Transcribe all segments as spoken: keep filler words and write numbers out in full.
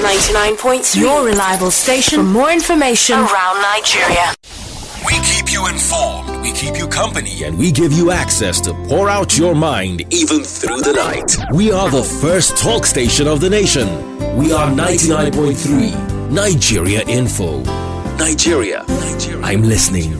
ninety-nine point three. Your reliable station for more information around Nigeria. We keep you informed, we keep you company, and we give you access to pour out your mind even through the night. We are the first talk station of the nation. We are ninety-nine point three. Nigeria Info. Nigeria. Nigeria. I'm listening.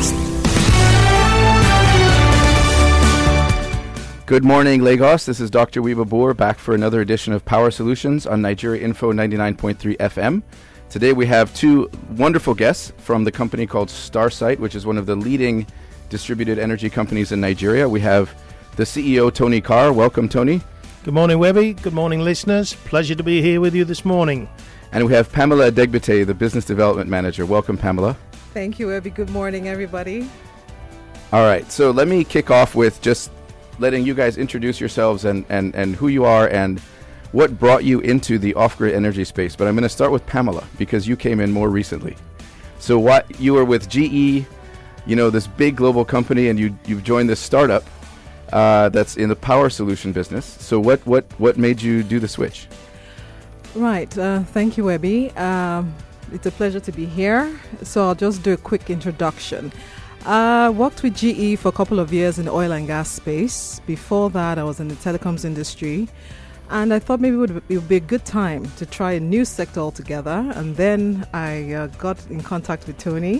Good morning, Lagos. This is Doctor Wiba Boer back for another edition of Power Solutions on Nigeria Info ninety-nine point three F M. Today we have two wonderful guests from the company called Starsight, which is one of the leading distributed energy companies in Nigeria. We have the C E O, Tony Carr. Welcome, Tony. Good morning, Webby. Good morning, listeners. Pleasure to be here with you this morning. And we have Pamela Adegbite, the Business Development Manager. Welcome, Pamela. Thank you, Webby. Good morning, everybody. All right, so let me kick off with just letting you guys introduce yourselves and, and, and who you are and what brought you into the off-grid energy space. But I'm going to start with Pamela because you came in more recently. So what you were with G E, you know, this big global company, and you, you've joined this startup uh, that's in the power solution business. So what, what, what made you do the switch? Right. Uh, thank you, Webby. Um, it's a pleasure to be here. So I'll just do a quick introduction. I uh, worked with G E for a couple of years in the oil and gas space. Before that, I was in the telecoms industry. And I thought maybe it would, it would be a good time to try a new sector altogether. And then I uh, got in contact with Tony.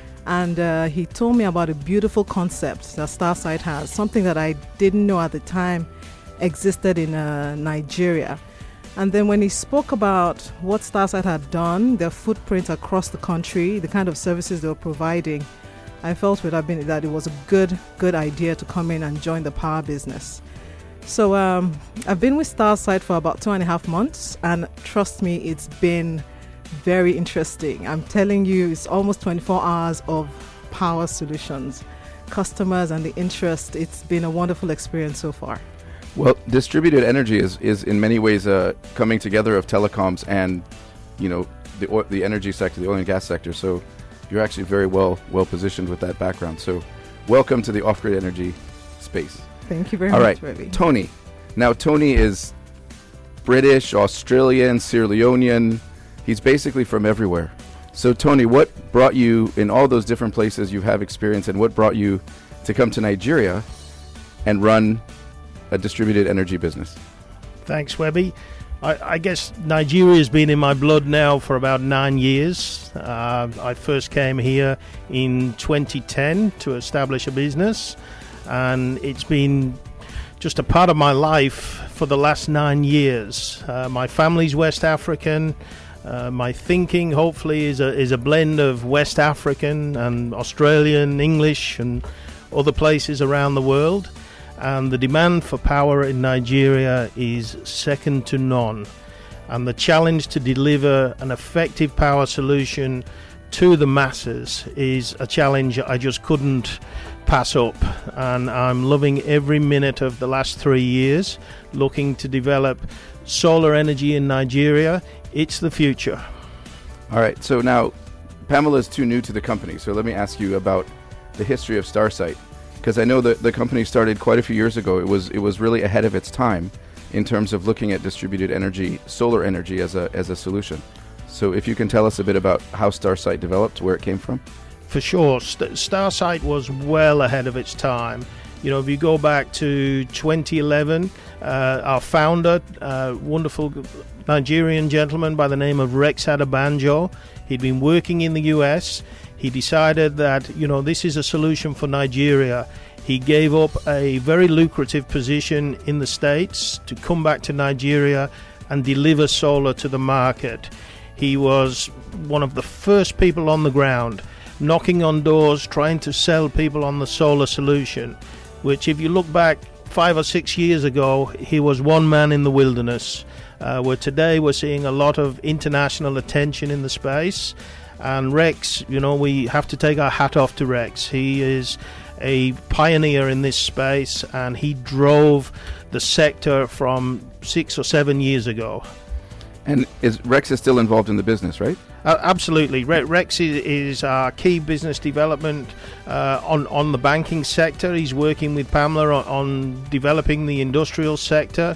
And uh, he told me about a beautiful concept that Starsight has, something that I didn't know at the time existed in uh, Nigeria. And then when he spoke about what Starsight had done, their footprint across the country, the kind of services they were providing, I felt would have been that it was a good, good idea to come in and join the power business. So um, I've been with Starsight for about two and a half months, and trust me, it's been very interesting. I'm telling you, it's almost twenty-four hours of power solutions, customers, and the interest. It's been a wonderful experience so far. Well, distributed energy is, is in many ways a coming together of telecoms and, you know, the oil, the energy sector, the oil and gas sector. So you're actually very well well positioned with that background. So welcome to the off-grid energy space. Thank you very All much, right, Webby. Tony. Now, Tony is British, Australian, Sierra Leonean. He's basically from everywhere. So, Tony, what brought you in all those different places you have experience, and what brought you to come to Nigeria and run a distributed energy business? Thanks, Webby. I, I guess Nigeria has been in my blood now for about nine years. Uh, I first came here in twenty ten to establish a business, and it's been just a part of my life for the last nine years. Uh, my family's West African. Uh, my thinking, hopefully, is a is a blend of West African and Australian, English, and other places around the world. And the demand for power in Nigeria is second to none. And the challenge to deliver an effective power solution to the masses is a challenge I just couldn't pass up. And I'm loving every minute of the last three years, looking to develop solar energy in Nigeria. It's the future. All right. So now, Pamela is too new to the company. So let me ask you about the history of Starsight. Because I know that the company started quite a few years ago. It was it was really ahead of its time in terms of looking at distributed energy, solar energy as a as a solution. So if you can tell us a bit about how Starsight developed, where it came from. For sure, St- Starsight was well ahead of its time. You know, if you go back to twenty eleven, uh, our founder, uh, wonderful Nigerian gentleman by the name of Rex Adabanjo, he'd been working in the U S. He decided that, you know, this is a solution for Nigeria. He gave up a very lucrative position in the States to come back to Nigeria and deliver solar to the market. He was one of the first people on the ground, knocking on doors, trying to sell people on the solar solution, which if you look back five or six years ago, he was one man in the wilderness. Uh, where today we're seeing a lot of international attention in the space. And Rex, you know, we have to take our hat off to Rex. He is a pioneer in this space, and he drove the sector from six or seven years ago. And is Rex is still involved in the business, right? Uh, absolutely. Re- Rex is, is our key business development uh, on, on the banking sector. He's working with Pamela on, on developing the industrial sector.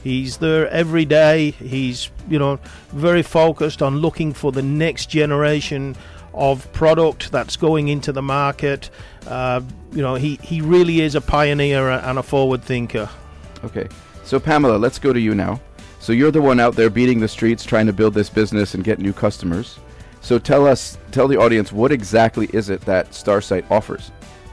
He's there every day. He's, you know, very focused on looking for the next generation of product that's going into the market. Uh, you know, he, he really is a pioneer and a forward thinker. Okay. So, Pamela, let's go to you now. So you're the one out there beating the streets, trying to build this business and get new customers. So tell us, tell the audience, what exactly is it that Starsight offers?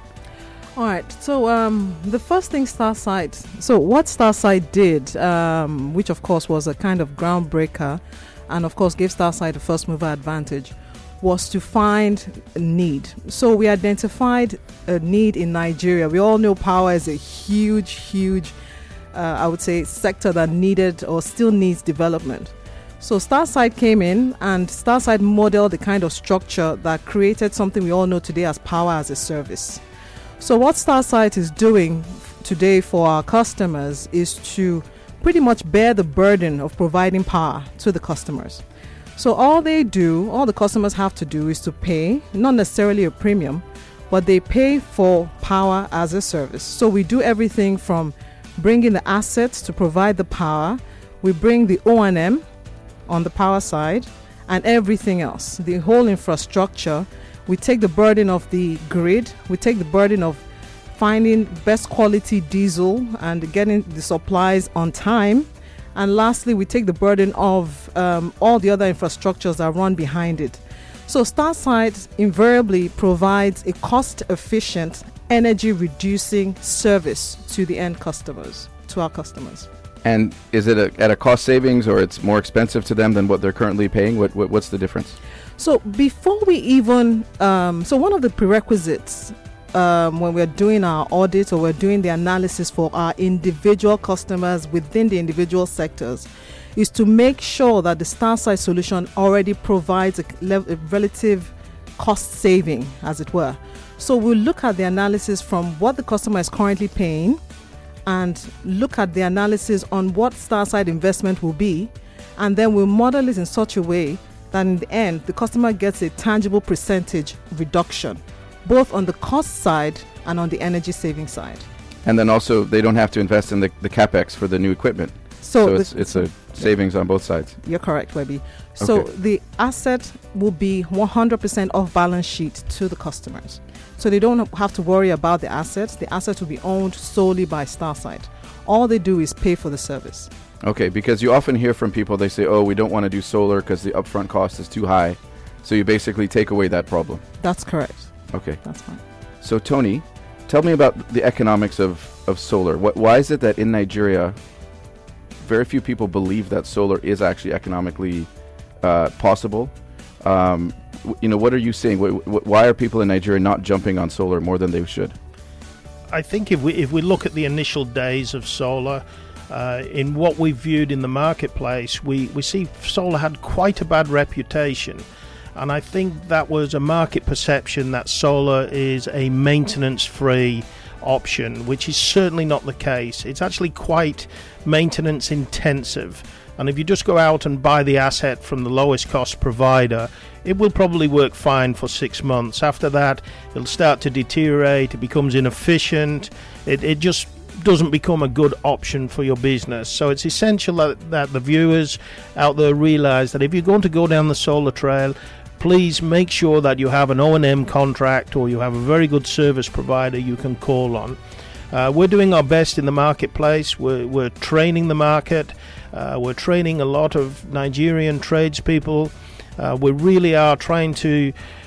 All right. So um, the first thing Starsight, so what Starsight did, um, which of course was a kind of groundbreaker, and of course gave Starsight a first mover advantage, was to find a need. So we identified a need in Nigeria. We all know power is a huge, huge, uh, I would say, sector that needed or still needs development. So Starsight came in, and Starsight modeled the kind of structure that created something we all know today as power as a service. So what Starsight is doing today for our customers is to pretty much bear the burden of providing power to the customers. So all they do, all the customers have to do is to pay, not necessarily a premium, but they pay for power as a service. So we do everything from bringing the assets to provide the power, we bring the O and M on the power side, and everything else, the whole infrastructure. We take the burden of the grid, we take the burden of finding best quality diesel and getting the supplies on time. And lastly, we take the burden of um, all the other infrastructures that run behind it. So Starsight invariably provides a cost-efficient, energy-reducing service to the end customers, to our customers. And is it a, at a cost savings, or it's more expensive to them than what they're currently paying? What, what What's the difference? So before we even, um, so one of the prerequisites um, when we're doing our audit or we're doing the analysis for our individual customers within the individual sectors is to make sure that the Starsight solution already provides a, le- a relative cost saving, as it were. So we'll look at the analysis from what the customer is currently paying and look at the analysis on what Starsight investment will be, and then we'll model it in such a way that in the end, the customer gets a tangible percentage reduction, both on the cost side and on the energy saving side. And then also, they don't have to invest in the, the capex for the new equipment. So, so it's, it's a savings on both sides. You're correct, Webby. So okay. The asset will be one hundred percent off balance sheet to the customers. So they don't have to worry about the assets. The assets will be owned solely by Starsight. All they do is pay for the service. Okay, because you often hear from people, they say, oh, we don't want to do solar because the upfront cost is too high. So you basically take away that problem. That's correct. Okay. That's fine. So Tony, tell me about the economics of, of solar. What, why is it that in Nigeria, very few people believe that solar is actually economically uh, possible? Um, w- you know, what are you seeing? W- w- why are people in Nigeria not jumping on solar more than they should? I think if we if we look at the initial days of solar, Uh, in what we viewed in the marketplace, we, we see solar had quite a bad reputation. And I think that was a market perception that solar is a maintenance-free option, which is certainly not the case. It's actually quite maintenance-intensive. And if you just go out and buy the asset from the lowest cost provider, it will probably work fine for six months. After that, it'll start to deteriorate, it becomes inefficient, it, it just doesn't become a good option for your business. So it's essential that, that the viewers out there realize that if you're going to go down the solar trail, please make sure that you have an O and M contract or you have a very good service provider you can call on. Uh, we're doing our best in the marketplace. We're, we're training the market. Uh, we're training a lot of Nigerian tradespeople. Uh, we really are trying to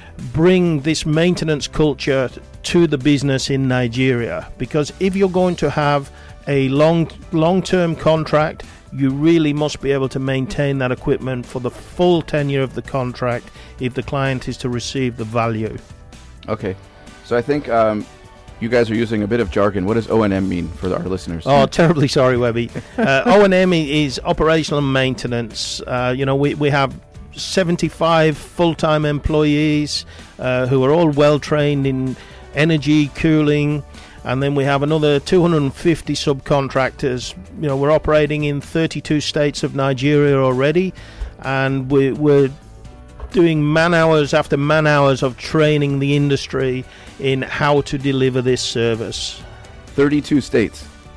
bring this maintenance culture to the business in Nigeria, because if you're going to have a long long-term contract, you really must be able to maintain that equipment for the full tenure of the contract if the client is to receive the value. Okay, so I think um, you guys are using a bit of jargon. What does O and M mean for our listeners? Oh, terribly sorry, Webby. Uh, O and M is operational maintenance. Uh, you know, we, we have seventy-five full-time employees uh, who are all well trained in energy, cooling, and then we have another two hundred fifty subcontractors. You know, we're operating in thirty-two states of Nigeria already, and we, we're doing man hours after man hours of training the industry in how to deliver this service. thirty-two states.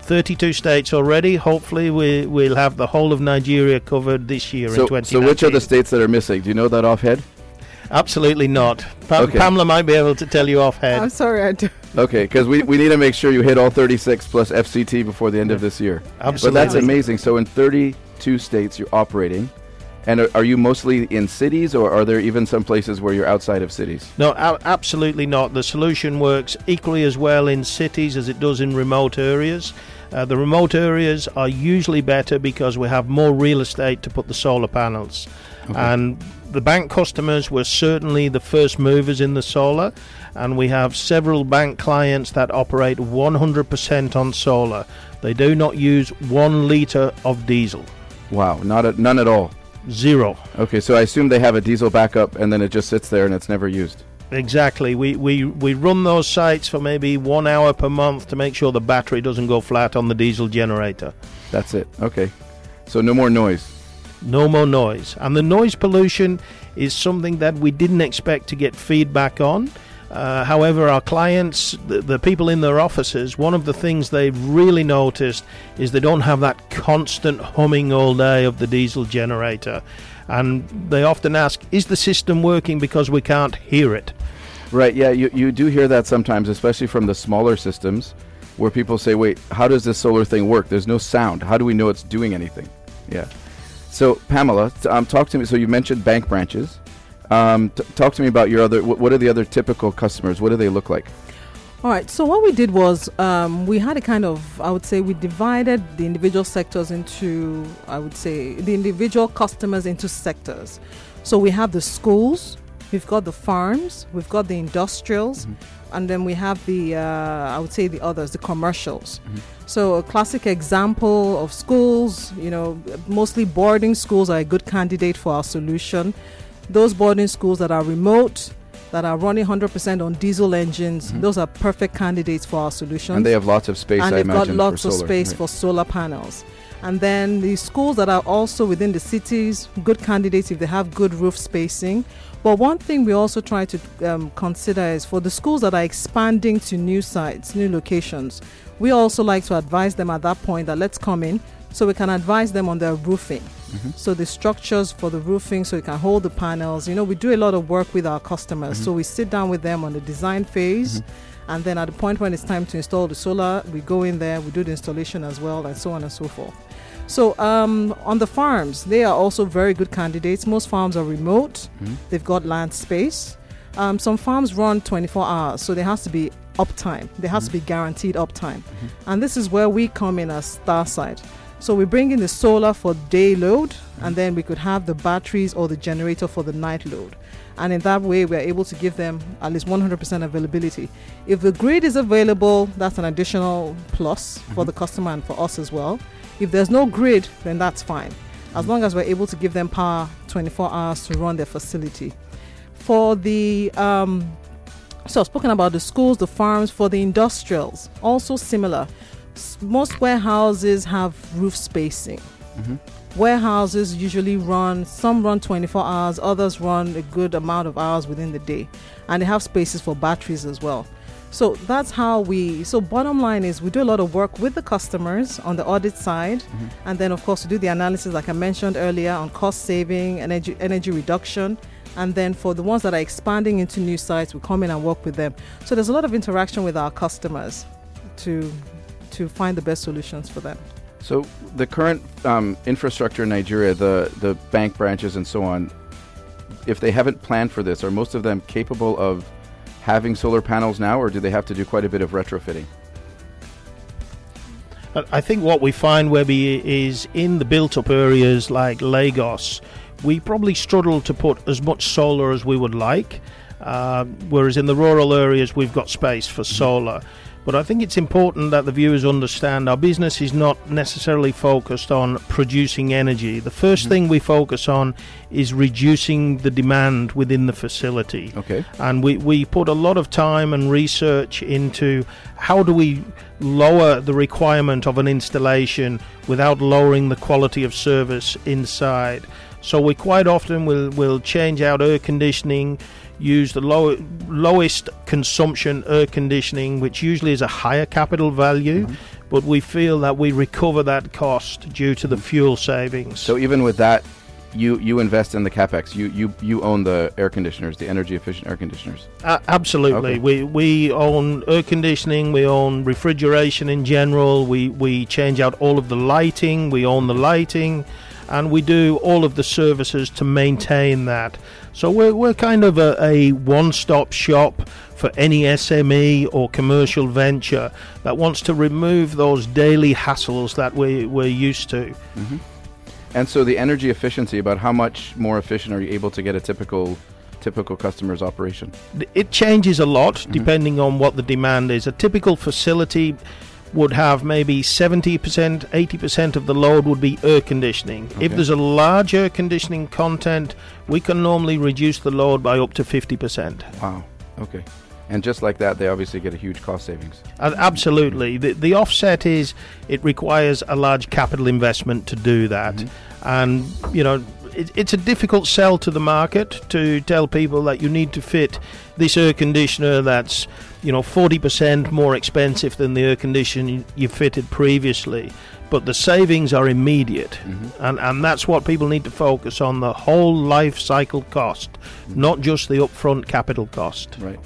thirty-two states already. Hopefully we, we'll have the whole of Nigeria covered this year so, in twenty nineteen. So which are the states that are missing? Do you know that offhand? Absolutely not. Pa- Okay. Pamela might be able to tell you offhand. I'm sorry, I do. Okay, because we, we need to make sure you hit all thirty-six plus F C T before the end of this year. Absolutely. But that's amazing. So in thirty-two states you're operating. And are, are you mostly in cities, or are there even some places where you're outside of cities? No, a- absolutely not. The solution works equally as well in cities as it does in remote areas. Uh, the remote areas are usually better because we have more real estate to put the solar panels. Okay. And the bank customers were certainly the first movers in the solar, and we have several bank clients that operate one hundred percent on solar. They do not use one litre of diesel. Wow, not a, none at all. Zero. Okay, so I assume they have a diesel backup and then it just sits there and it's never used. Exactly. We, we, we run those sites for maybe one hour per month to make sure the battery doesn't go flat on the diesel generator. That's it. Okay. So no more noise. No more noise. And the noise pollution is something that we didn't expect to get feedback on. Uh, however, our clients, the, the people in their offices, one of the things they've really noticed is they don't have that constant humming all day of the diesel generator. And they often ask, is the system working because we can't hear it? Right, yeah, you, you do hear that sometimes, especially from the smaller systems, where people say, wait, how does this solar thing work? There's no sound. How do we know it's doing anything? Yeah. So, Pamela, t- um, talk to me. So you mentioned bank branches. Um, t- talk to me about your other, wh- what are the other typical customers? What do they look like? All right. So what we did was um, we had a kind of, I would say, we divided the individual sectors into, I would say, the individual customers into sectors. So we have the schools, we've got the farms, we've got the industrials, mm-hmm. and then we have the, uh, I would say, the others, the commercials. Mm-hmm. So a classic example of schools, you know, mostly boarding schools are a good candidate for our solution. Those boarding schools that are remote, that are running one hundred percent on diesel engines, mm-hmm. those are perfect candidates for our solution. And they have lots of space, and I they've imagine, got lots for of solar. space Right. for solar panels. And then the schools that are also within the cities, good candidates if they have good roof spacing. But one thing we also try to um, consider is for the schools that are expanding to new sites, new locations, we also like to advise them at that point that let's come in so we can advise them on their roofing. Mm-hmm. So the structures for the roofing so it can hold the panels. You know, we do a lot of work with our customers. Mm-hmm. So we sit down with them on the design phase. Mm-hmm. And then at the point when it's time to install the solar, we go in there, we do the installation as well, and so on and so forth. So um, on the farms, they are also very good candidates. Most farms are remote. Mm-hmm. They've got land space. Um, some farms run twenty-four hours, so there has to be uptime. There has mm-hmm. to be guaranteed uptime. Mm-hmm. And this is where we come in as Starside. So we bring in the solar for day load, mm-hmm. and then we could have the batteries or the generator for the night load. And in that way, we're able to give them at least one hundred percent availability. If the grid is available, that's an additional plus mm-hmm. for the customer and for us as well. If there's no grid, then that's fine, as long as we're able to give them power twenty-four hours to run their facility. For the, um, so I've spoken about the schools, the farms. For the industrials, also similar. S- most warehouses have roof spacing. Mm-hmm. Warehouses usually run, some run twenty-four hours, others run a good amount of hours within the day. And they have spaces for batteries as well. So that's how we, so bottom line is we do a lot of work with the customers on the audit side. Mm-hmm. And then of course we do the analysis like I mentioned earlier on cost saving, energy, energy reduction. And then for the ones that are expanding into new sites, we come in and work with them. So there's a lot of interaction with our customers to to find the best solutions for them. So the current um, infrastructure in Nigeria, the, the bank branches and so on, if they haven't planned for this, are most of them capable of having solar panels now, or do they have to do quite a bit of retrofitting? I think what we find, Webby, is in the built-up areas like Lagos, we probably struggle to put as much solar as we would like, uh, whereas in the rural areas we've got space for solar. But I think it's important that the viewers understand our business is not necessarily focused on producing energy. The first mm-hmm. thing we focus on is reducing the demand within the facility. Okay. And we, we put a lot of time and research into how do we lower the requirement of an installation without lowering the quality of service inside. So we quite often will will change out air conditioning, use the low, lowest consumption air conditioning, which usually is a higher capital value, mm-hmm. but we feel that we recover that cost due to the fuel savings. So even with that, you you invest in the capex. You you you own the air conditioners, the energy efficient air conditioners. Uh, absolutely. Okay. We we own air conditioning, we own refrigeration in general, we, we change out all of the lighting, we own the lighting, and we do all of the services to maintain that. So we're we're kind of a, a one-stop shop for any S M E or commercial venture that wants to remove those daily hassles that we, we're used to. Mm-hmm. And so the energy efficiency, about how much more efficient are you able to get a typical typical customer's operation? It changes a lot mm-hmm. depending on what the demand is. A typical facility would have maybe seventy percent, eighty percent of the load would be air conditioning. Okay. If there's a large air conditioning content, we can normally reduce the load by up to fifty percent. Wow. Okay. And just like that, they obviously get a huge cost savings. Uh, absolutely. The, the offset is it requires a large capital investment to do that. Mm-hmm. And, you know, it, it's a difficult sell to the market to tell people that you need to fit this air conditioner that's, you know, forty percent more expensive than the air conditioner you fitted previously. But the savings are immediate. Mm-hmm. And, and that's what people need to focus on, the whole life cycle cost, mm-hmm. not just the upfront capital cost. Right.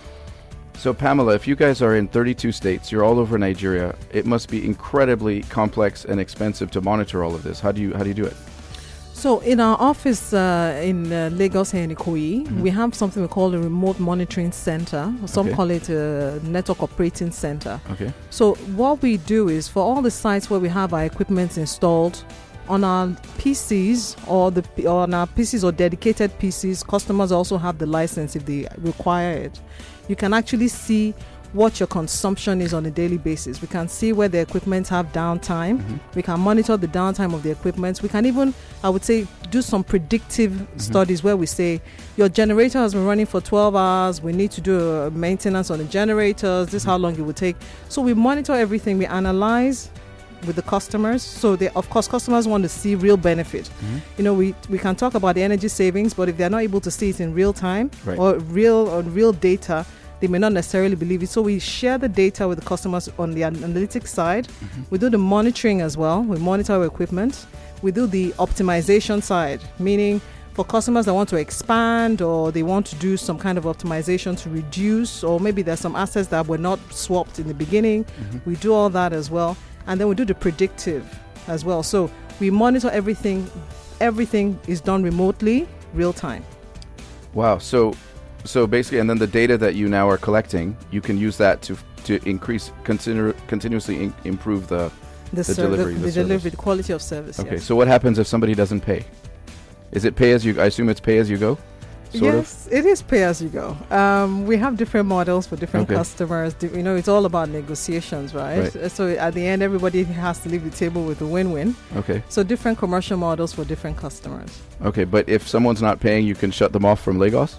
So Pamela, if you guys are in thirty-two states, you're all over Nigeria, it must be incredibly complex and expensive to monitor all of this. How do you how do you do it? So in our office uh, in uh, Lagos here in Ikoyi, mm-hmm. we have something we call a remote monitoring center. Some okay. call it a network operating center. Okay. So what we do is for all the sites where we have our equipment installed, on our P Cs or the or on our P Cs or dedicated P Cs, customers also have the license if they require it. You can actually see what your consumption is on a daily basis. We can see where the equipment have downtime. Mm-hmm. We can monitor the downtime of the equipment. We can even, I would say, do some predictive mm-hmm. studies where we say, your generator has been running for twelve hours. We need to do a maintenance on the generators. This is how long it would take. So we monitor everything. We analyze with the customers. So they, of course, customers want to see real benefit. Mm-hmm. You know, we, we can talk about the energy savings, but if they're not able to see it in real time right. or real or real data, they may not necessarily believe it. So we share the data with the customers on the analytics side. Mm-hmm. We do the monitoring as well. We monitor our equipment. We do the optimization side, meaning for customers that want to expand or they want to do some kind of optimization to reduce, or maybe there's some assets that were not swapped in the beginning. Mm-hmm. We do all that as well. And then we do the predictive as well. So we monitor everything. Everything is done remotely, real time. Wow. So so basically, and then the data that you now are collecting, you can use that to to increase, continu- continuously in, improve the, the, the ser- delivery. The, the, the delivery, the quality of service. Okay. Yes. So what happens if somebody doesn't pay? Is it pay as you, I assume it's pay as you go? Sort yes, of? It is pay as you go. Um, we have different models for different okay. customers. Di- you know, it's all about negotiations, right? right? So at the end, everybody has to leave the table with a win-win. Okay. So different commercial models for different customers. Okay, but if someone's not paying, you can shut them off from Lagos?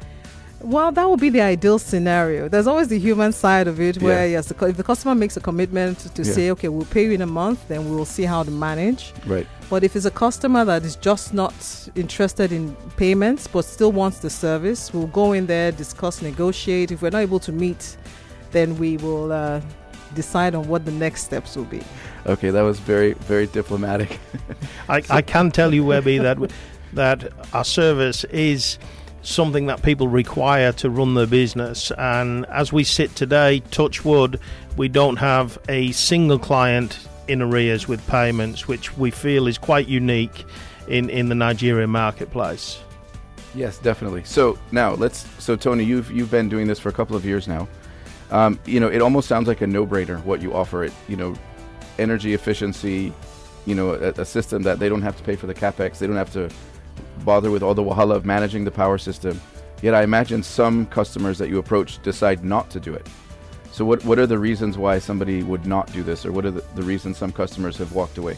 Well, that would be the ideal scenario. There's always the human side of it where, yeah. yes, the, if the customer makes a commitment to yeah. say, okay, we'll pay you in a month, then we'll see how to manage. Right. But if it's a customer that is just not interested in payments but still wants the service, we'll go in there, discuss, negotiate. If we're not able to meet, then we will uh, decide on what the next steps will be. Okay, that was very, very diplomatic. I, I can tell you, Webby, that that our service is something that people require to run their business. And as we sit today, touch wood, we don't have a single client in arrears with payments, which we feel is quite unique in, in the Nigerian marketplace. Yes, definitely. So now let's. So Tony, you've you've been doing this for a couple of years now. Um, you know, it almost sounds like a no-brainer what you offer. It, you know, energy efficiency. You know, a, a system that they don't have to pay for the capex. They don't have to bother with all the wahala of managing the power system. Yet I imagine some customers that you approach decide not to do it. So what what are the reasons why somebody would not do this, or what are the, the reasons some customers have walked away?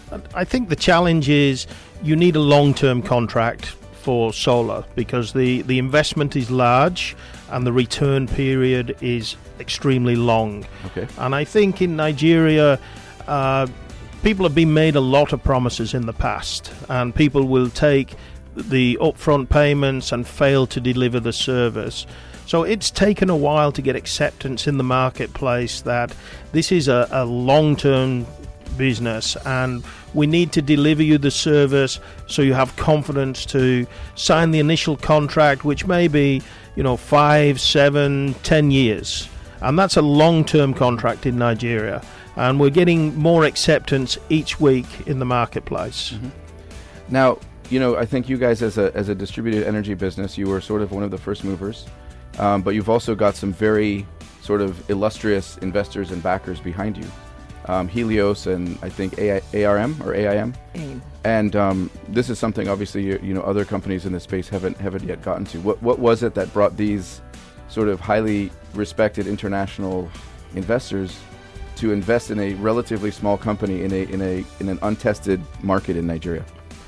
I think the challenge is you need a long-term contract for solar because the, the investment is large and the return period is extremely long. Okay. And I think in Nigeria, uh, people have been made a lot of promises in the past, and people will take the upfront payments and fail to deliver the service. So it's taken a while to get acceptance in the marketplace that this is a, a long-term business, and we need to deliver you the service so you have confidence to sign the initial contract, which may be, you know, five, seven, ten years. And that's a long-term contract in Nigeria. And we're getting more acceptance each week in the marketplace. Mm-hmm. Now, you know, I think you guys as a as a distributed energy business, you were sort of one of the first movers, um, but you've also got some very sort of illustrious investors and backers behind you. Um, Helios and I think A R M or A I M. AIM. And um, this is something obviously you, you know other companies in this space haven't haven't yet gotten to. What what was it that brought these sort of highly respected international investors to invest in a relatively small company in a in a in an untested market in Nigeria?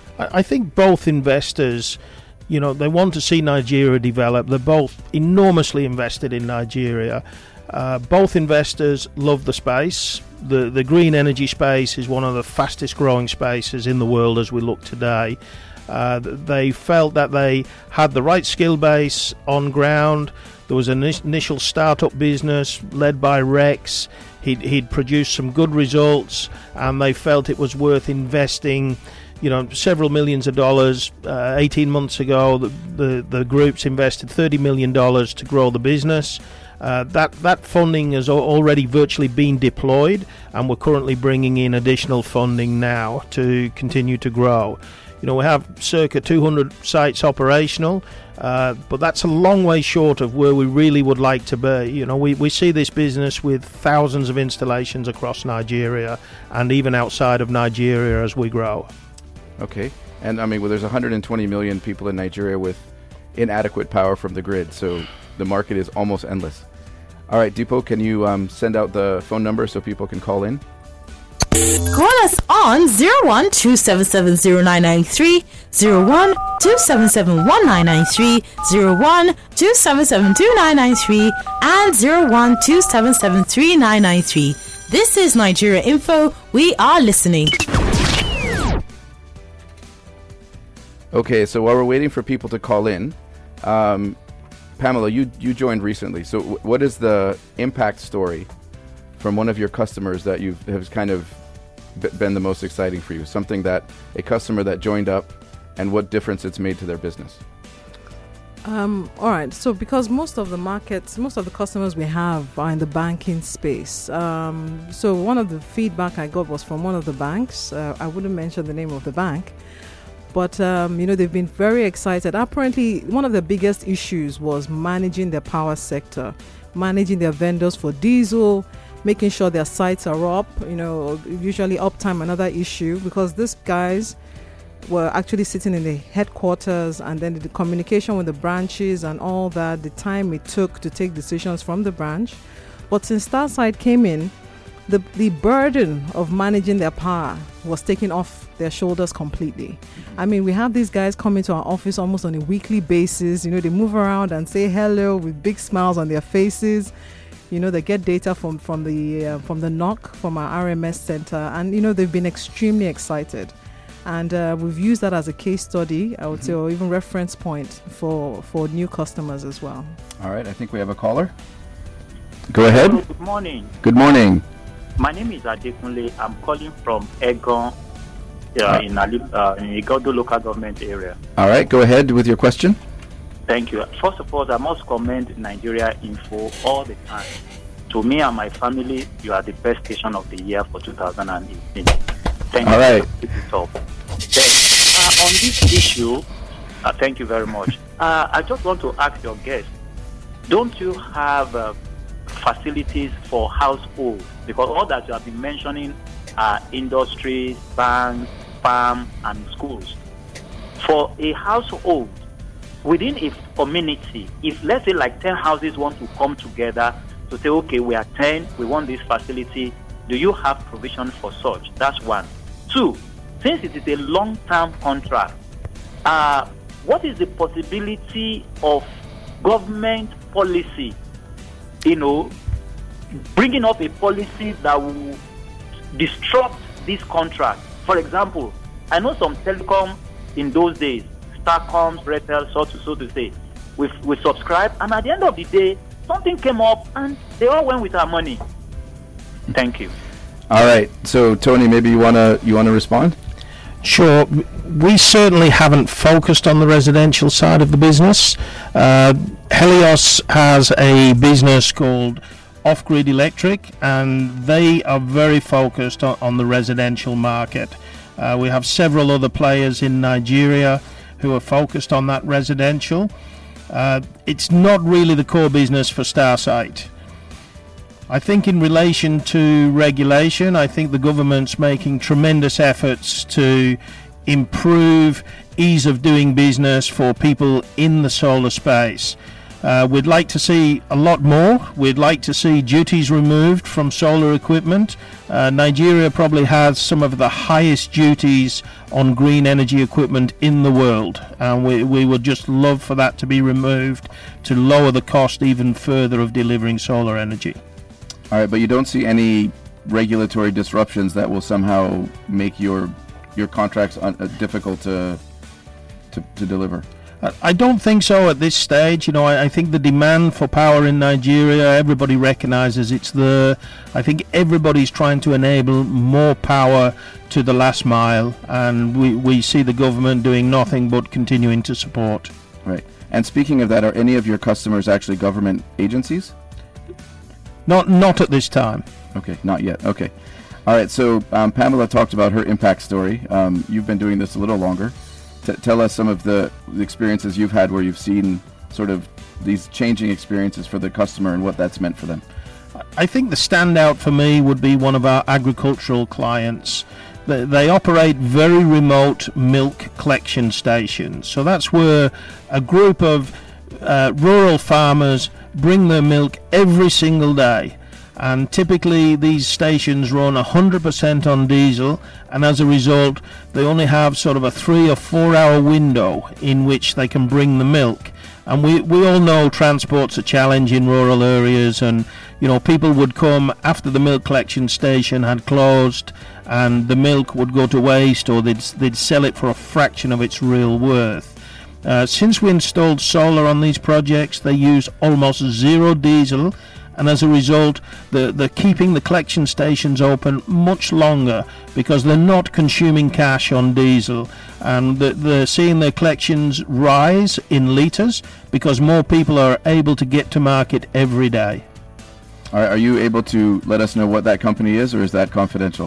I think both investors, you know, they want to see Nigeria develop. They're both enormously invested in Nigeria. Uh, both investors love the space. The the green energy space is one of the fastest growing spaces in the world as we look today. Uh, they felt that they had the right skill base on ground. There was an initial startup business led by Rex. He'd, he'd produced some good results, and they felt it was worth investing, you know, several millions of dollars. Uh, eighteen months ago, the, the, the groups invested thirty million dollars to grow the business. Uh, that that funding has already virtually been deployed, and we're currently bringing in additional funding now to continue to grow. You know, we have circa two hundred sites operational, uh, but that's a long way short of where we really would like to be. You know, we, we see this business with thousands of installations across Nigeria and even outside of Nigeria as we grow. Okay. And I mean, well, there's one hundred twenty million people in Nigeria with inadequate power from the grid, so the market is almost endless. All right, Deepo, can you um, send out the phone number so people can call in? Call us on zero one two seven seven zero nine nine three, zero one two seven seven one nine nine three, zero one two seven seven two nine nine three, and zero one two seven seven three nine nine three. This is Nigeria Info. We are listening. Okay, so while we're waiting for people to call in, um, Pamela, you, you joined recently. So w- what is the impact story from one of your customers that you've has kind of b- been the most exciting for you? Something that a customer that joined up and what difference it's made to their business? Um, all right. So because most of the markets, most of the customers we have are in the banking space. Um, so one of the feedback I got was from one of the banks. Uh, I wouldn't mention the name of the bank. But, um, you know, they've been very excited. Apparently, one of the biggest issues was managing their power sector, managing their vendors for diesel, making sure their sites are up. You know, usually uptime, another issue, because these guys were actually sitting in the headquarters, and then the communication with the branches and all that, the time it took to take decisions from the branch. But since Starside came in, the, the burden of managing their power was taken off their shoulders completely. I mean, we have these guys coming to our office almost on a weekly basis. You know, they move around and say hello with big smiles on their faces. You know, they get data from from the uh, from the N O C, from our R M S center, and you know they've been extremely excited. And uh, we've used that as a case study, I would mm-hmm. say, or even reference point for for new customers as well. All right, I think we have a caller. Go ahead. Hello, good morning. Good morning. My name is Adekunle. I'm calling from Egon, uh, in, uh, in Igodo local government area. All right, go ahead with your question. Thank you. First of all, I must commend Nigeria Info all the time. To me and my family, you are the best station of the year for two thousand eighteen. Thank all you. Right. Then, uh, on this issue, uh, thank you very much. Uh, I just want to ask your guest, don't you have uh, facilities for households? Because all that you have been mentioning are industries, banks, farm, and schools. For a household, within a community, if let's say like ten houses want to come together to say, okay, we are ten, we want this facility, do you have provision for such? That's one. Two, since it is a long-term contract, uh, what is the possibility of government policy, you know, bringing up a policy that will disrupt this contract? For example, I know some telecom in those days, Starcoms, Bretel, so to, so to say, We, we subscribed, and at the end of the day, something came up, and they all went with our money. Thank you. All right. So, Tony, maybe you wanna you wanna respond? Sure. We certainly haven't focused on the residential side of the business. Uh, Helios has a business called Off-Grid Electric, and they are very focused on, on the residential market. Uh, we have several other players in Nigeria who are focused on that residential. Uh, it's not really the core business for Starsight. I think in relation to regulation, I think the government's making tremendous efforts to improve ease of doing business for people in the solar space. Uh, we'd like to see a lot more. We'd like to see duties removed from solar equipment. Uh, Nigeria probably has some of the highest duties on green energy equipment in the world, and we, we would just love for that to be removed to lower the cost even further of delivering solar energy. All right, but you don't see any regulatory disruptions that will somehow make your your contracts un- uh, difficult to, to to deliver? I don't think so at this stage. You know, I, I think the demand for power in Nigeria, everybody recognizes it's there. I think everybody's trying to enable more power to the last mile, and we, we see the government doing nothing but continuing to support. Right. And speaking of that, are any of your customers actually government agencies? Not not at this time. Okay, not yet. Okay. All right, so um, Pamela talked about her impact story. Um, you've been doing this a little longer. T- tell us some of the, the experiences you've had where you've seen sort of these changing experiences for the customer and what that's meant for them. I think the standout for me would be one of our agricultural clients. They, they operate very remote milk collection stations. So that's where a group of uh, rural farmers bring their milk every single day. And typically these stations run one hundred percent on diesel, and as a result they only have sort of a three or four hour window in which they can bring the milk. And we, we all know transport's a challenge in rural areas, and you know, people would come after the milk collection station had closed and the milk would go to waste, or they'd, they'd sell it for a fraction of its real worth. Uh, since we installed solar on these projects, they use almost zero diesel, and as a result they're, they're keeping the collection stations open much longer because they're not consuming cash on diesel, and they're, they're seeing their collections rise in litres because more people are able to get to market every day. All right, are you able to let us know what that company is, or is that confidential?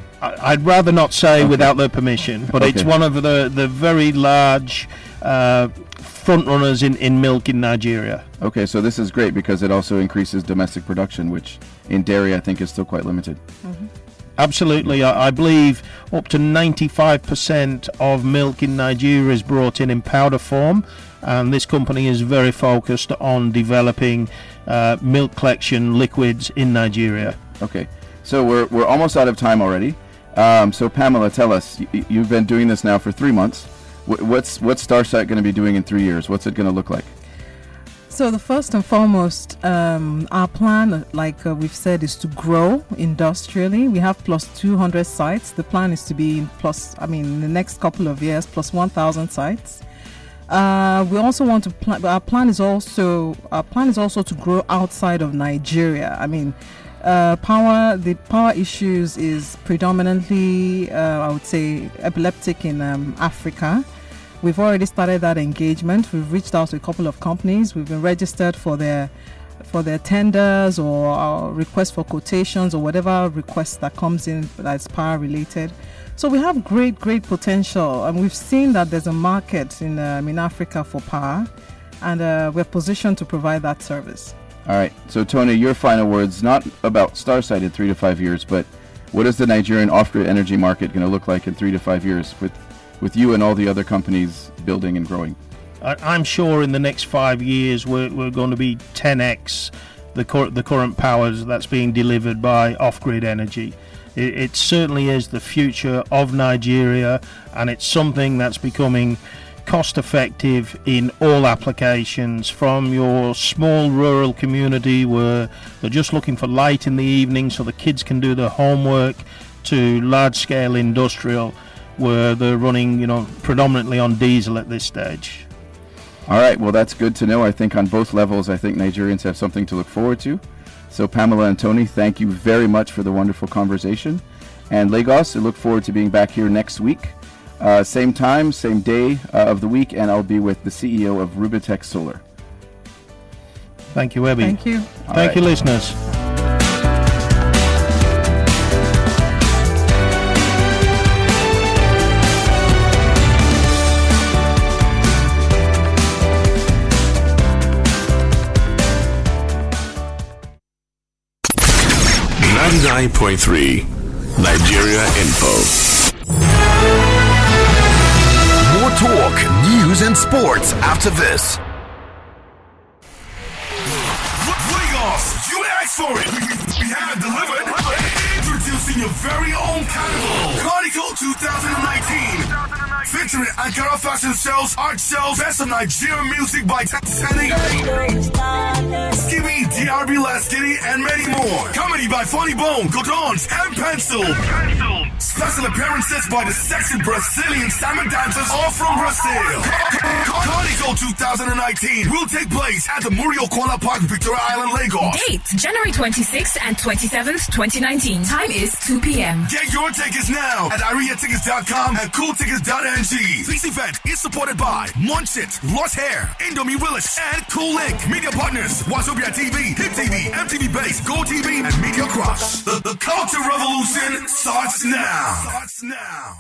I, I'd rather not say okay. without their permission, but okay. It's one of the, the very large uh, front runners in, in milk in Nigeria. Okay, so this is great because it also increases domestic production, which in dairy I think is still quite limited. Mm-hmm. Absolutely. I, I believe up to ninety-five percent of milk in Nigeria is brought in in powder form, and this company is very focused on developing uh, milk collection liquids in Nigeria. Okay, so we're, we're almost out of time already. Um, so Pamela, tell us, y- you've been doing this now for three months. What's what's Starsight going to be doing in three years? What's it going to look like? So the first and foremost, um, our plan, like uh, we've said, is to grow industrially. We have plus two hundred sites. The plan is to be in plus, I mean, in the next couple of years, plus one thousand sites. Uh, we also want to plan. Our plan is also our plan is also to grow outside of Nigeria. I mean, uh, power. The power issues is predominantly, uh, I would say, epileptic in um, Africa. We've already started that engagement. We've reached out to a couple of companies. We've been registered for their for their tenders or our requests for quotations or whatever request that comes in that's power related. So we have great, great potential, and we've seen that there's a market in um, in Africa for power, and uh, we're positioned to provide that service. All right. So Tony, your final words, not about Starsight in three to five years, but what is the Nigerian off-grid energy market going to look like in three to five years with with you and all the other companies building and growing? I'm sure in the next five years we're, we're going to be ten x the, cor- the current powers that's being delivered by off-grid energy. It, it certainly is the future of Nigeria, and it's something that's becoming cost-effective in all applications, from your small rural community where they're just looking for light in the evening so the kids can do their homework, to large-scale industrial where they're running, you know, predominantly on diesel at this stage. All right, well, that's good to know. I think on both levels, I think Nigerians have something to look forward to. So Pamela and Tony, thank you very much for the wonderful conversation. And Lagos, I look forward to being back here next week. Uh, same time, same day uh, of the week, and I'll be with the C E O of Rubitech Solar. Thank you, Webby. Thank you. All Thank right. you, listeners. ninety-nine point three Nigeria Info. More talk, news, and sports after this. Lagos, you asked for it. We, we, we have it delivered. Introducing your very own carnival, Carnival twenty nineteen. Featuring Ankara fashion shows, art shows, best of Nigerian music by Tanzania, Skippy, D R B Last Kitty, and many more. Comedy by Funny Bone, Godons, and Pencil. Special appearances by the sexy Brazilian salmon dancers, all from Brazil. Carnival twenty nineteen will take place at the Murio Kuala Park, Victoria Island, Lagos. Date, January twenty-sixth and twenty-seventh, twenty nineteen. Time is two p.m. Get your tickets now at aria tickets dot com and cool tickets dot n g. This event is supported by Munchit, Lost Hair, Indomie Willis, and Cool Link. Media partners, Wazobia T V, Hit T V, M T V Base, Go T V, and Media Crush. The, the culture revolution starts now. Starts now.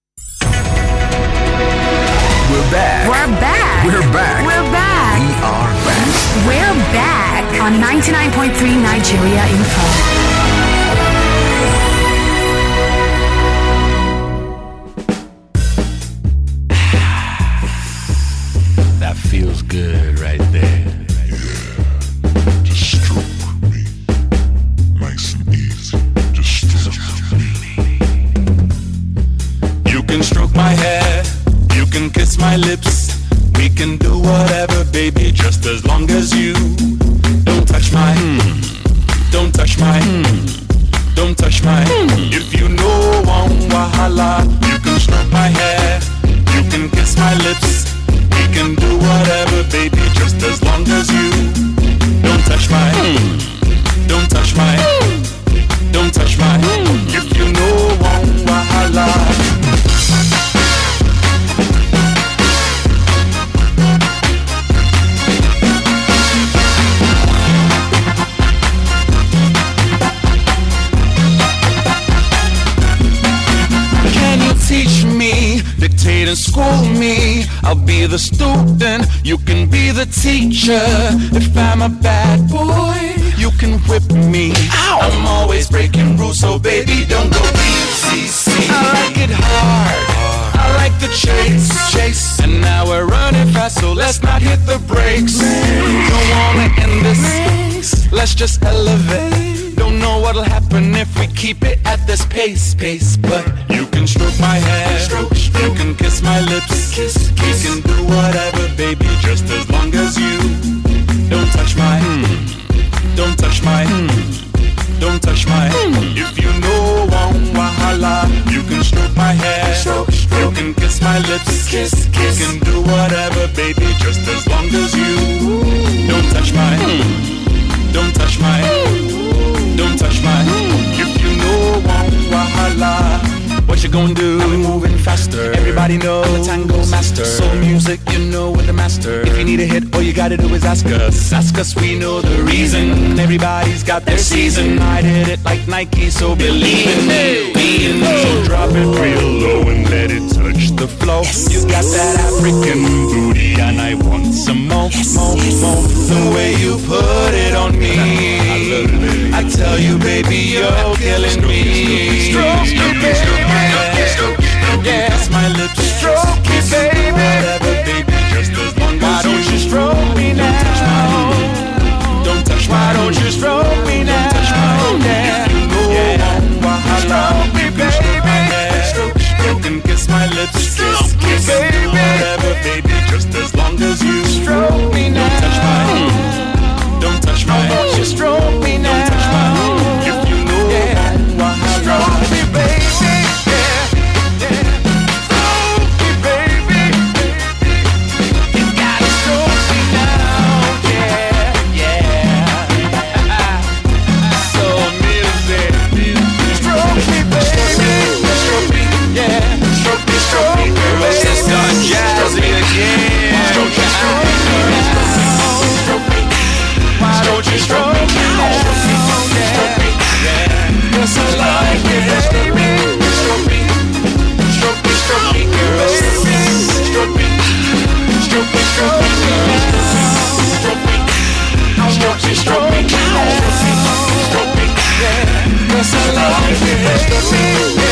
We're back. We're back. We're back. We're back. We are back. We're back on ninety-nine point three Nigeria Info. That feels good right there. Yeah. Just stroke me. Nice and easy. Just stroke me. You can stroke my hair, you can kiss my lips. We can do whatever, baby, just as long as you don't touch my, mm. don't touch my, mm. don't touch my. Mm. If you know one wahala, you can stroke my hair, you can kiss my lips. We can do whatever, baby, just as long as you don't touch my, mm. don't touch my, mm. don't touch my. Mm. If you know one wahala. Teach me, dictate and school me. I'll be the student, you can be the teacher. If I'm a bad boy, you can whip me. Ow. I'm always breaking rules, so baby, don't go easy. See, I like it hard, I like the chase, chase. And now we're running fast, so let's not hit the brakes. Don't wanna end this, let's just elevate. Don't know what'll happen if we keep it at this pace, pace. But you can stroke my hair, stroke, stroke. You can kiss my lips, kiss, kiss. You can do whatever, baby, just as long as you don't touch my, mm. don't touch my, mm. don't touch my. Mm. If you know one wahala, you can stroke my hair, stroke, stroke. You can kiss my lips, kiss, kiss. You can do whatever, baby, just as long as you don't touch my, mm. don't touch my. Mm. Don't touch my, if you know one wahala, what you gonna do? Now we moving faster. Everybody know I'm a tango master. Soul music, you know we're the master. If you need a hit, all you gotta do is ask us. Ask us, we know the reason. Everybody's got their season. I did it like Nike, so believe in me. Be in me. So drop it real low and let it touch the floor. Yes, you got yes. that African booty, and I want some more, yes, more, yes. more. The way you put it on me, I love it. I tell you, baby, you're killing me. Stroke, stroke, stroke, stroke, stroke, stroke, yeah, that's my lips. Stroke me, baby. Whatever, baby, just as long as why don't you stroke me now? Don't touch my, don't touch my. Why don't you stroke me now? Don't touch my, yeah, yeah. Stroke me, baby. Stroke, stroke, and kiss my lips. Kiss, kiss, baby. Whatever, baby, just as long as you stroke me now. Don't touch my, don't touch my. Don't you stroke me now? Don't touch my, if you know, yeah. Stroke make you hate me.